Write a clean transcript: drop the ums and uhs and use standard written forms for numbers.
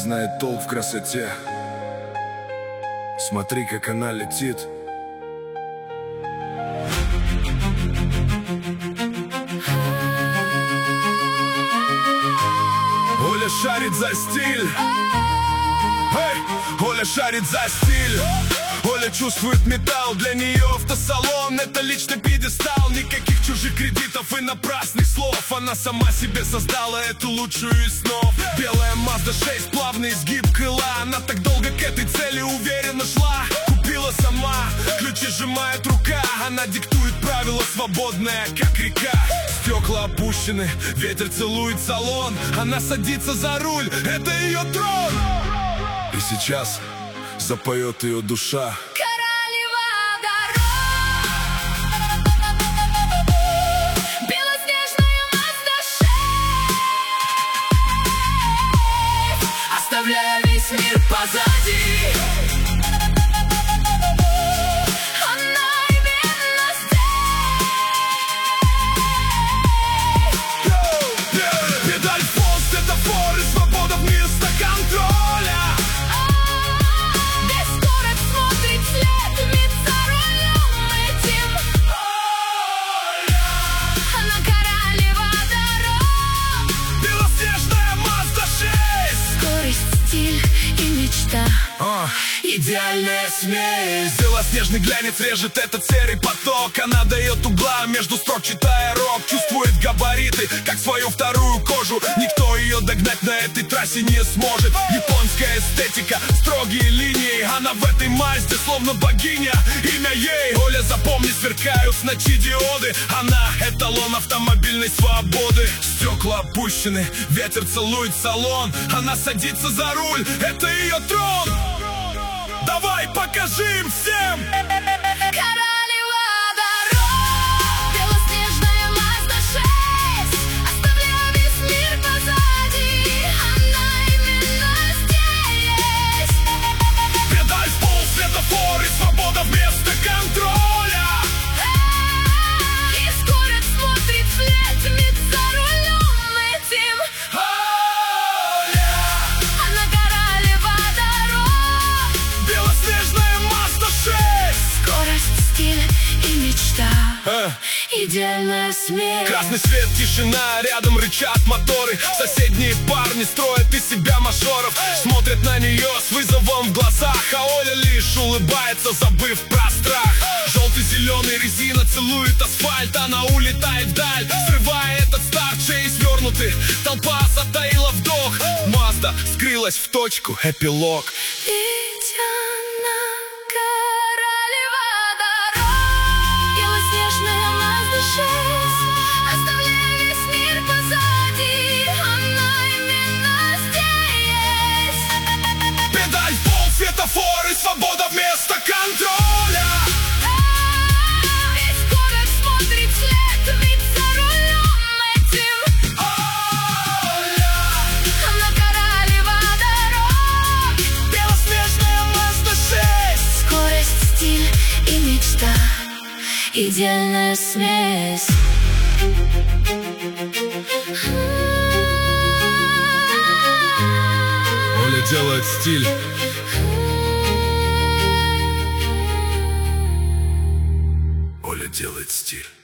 знает толк в красоте. Смотри, как она летит. Оля шарит за стиль. Эй, Оля шарит за стиль. Оля чувствует металл, для нее автосалон — это личный пьедестал. Никаких чужих кредитов и напрасных слов. Она сама себе создала эту лучшую из снов. Белая Mazda 6, плавный изгиб крыла. Она так долго к этой цели уверенно шла. Купила сама, ключи сжимает рука. Она диктует правила, свободная, как река. Стекла опущены, ветер целует салон. Она садится за руль, это ее трон. И сейчас запоет ее душа. Королева дорог, белоснежная Mazda 6, оставляя весь мир позади. Она именно здесь. Педаль в пол, светофор и свобода вместо контроля. Идеальная смесь. Белоснежный глянец режет этот серый поток. Она дает угла между строк, читая рок. Чувствует габариты, как свою вторую кожу. Никто ее догнать на этой трассе не сможет. Японская эстетика, строгие линии. Она в этой Мазде словно богиня. Имя ей Оля, запомни, сверкают в ночи диоды. Она эталон автомобильной свободы. Стекла опущены, ветер целует салон. Она садится за руль, это ее трон. Давай покажи им всем! Королева дорог, белоснежная Mazda 6, оставляя весь мир позади. Она именно здесь. Педаль в пол, светофор и свобода вместо контроля. И скорость смотрит вслед, ведь за рулем этим. Она королева дорог, Белоснежная Mazda 6. скорость, стиль и мечта. Идеальная смесь. Красный свет, тишина, рядом рычат моторы. Соседние парни строят из себя мажоров. Смотрят на нее с вызовом в глазах. А Оля лишь улыбается, забыв про страх. Желтый-зеленый резина целует асфальт. Она улетает вдаль, срывая этот старт. Шеи свернуты, толпа затаила вдох. Mazda скрылась в точку, эпилог. Ведь она королева дорог, белоснежная Mazda 6, оставляя весь мир позади. Она именно здесь. Педаль в пол, светофор и свобода вместо контроля. Весь город смотрит вслед, ведь за рулем этим. Она королева дорог, Белоснежная Mazda 6. скорость, стиль и мечта. Идеальная смесь. Оля делает стиль. Оля делает стиль.